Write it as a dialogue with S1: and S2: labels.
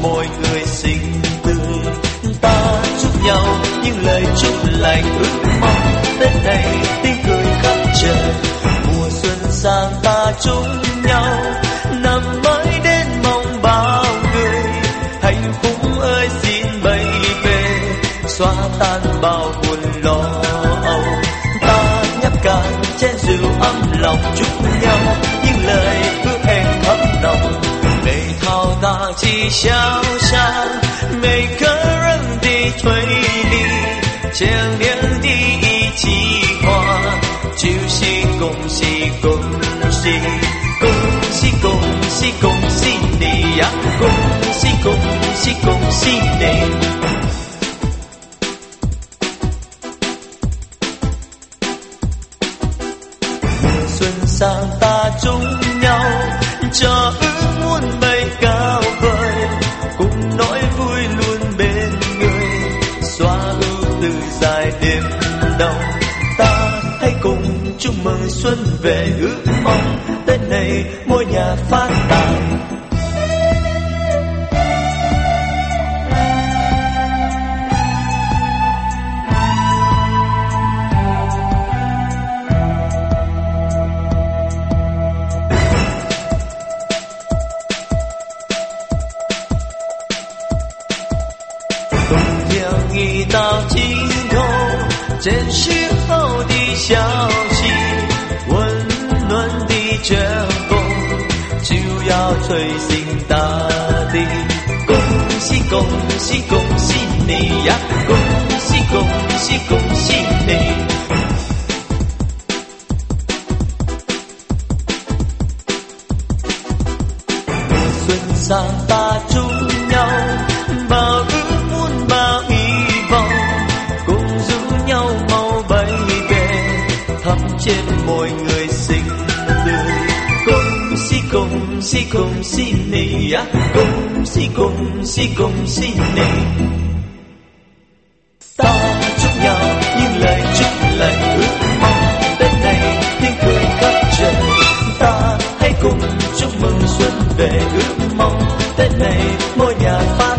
S1: môi người xinh tươi. Ta chúc nhau những lời chúc lành ước mong, Tết này tiếng cười khắp trời. Mùa xuân sang ta chúc nhau, năm mới đến mong bao người. Hạnh phúc ơi xin bay về, xóa tan bao buồn lo âu. Ta nhấp cạn chén rượu ấm lòng chúc nhau những lời ước hẹn thắm nồng. 美好大吉祥祥，每个人的推理，千年的一句话，就是恭喜恭喜，恭喜恭喜恭喜你呀，恭喜恭喜恭喜你。xuân sang ta chúc nhau cho ước muốn bay cao vời, cùng nỗi vui luôn bên người, xóa ưu tư dài đêm đông. Ta hãy cùng chúc mừng xuân về, ước mong Tết này mỗi nhà phát tài.一道尽头，这时候的消息，温暖的阵风就要吹醒大地。恭喜恭喜恭喜你呀，恭喜恭喜恭喜你。xuân sang ta chúc nhau bao ước muốn bao hy vọng, cùng rủ nhau mau bay về thắm trên môi người xinh tươi.恭喜恭喜恭喜你呀，恭喜恭喜恭喜你。Ta chúc nhau những lời chúc lành ước mong, Tết này tiếng cười khắp trời. Ta hãy cùng chúc mừng xuân về, ước mong Tết này mỗi nhà phát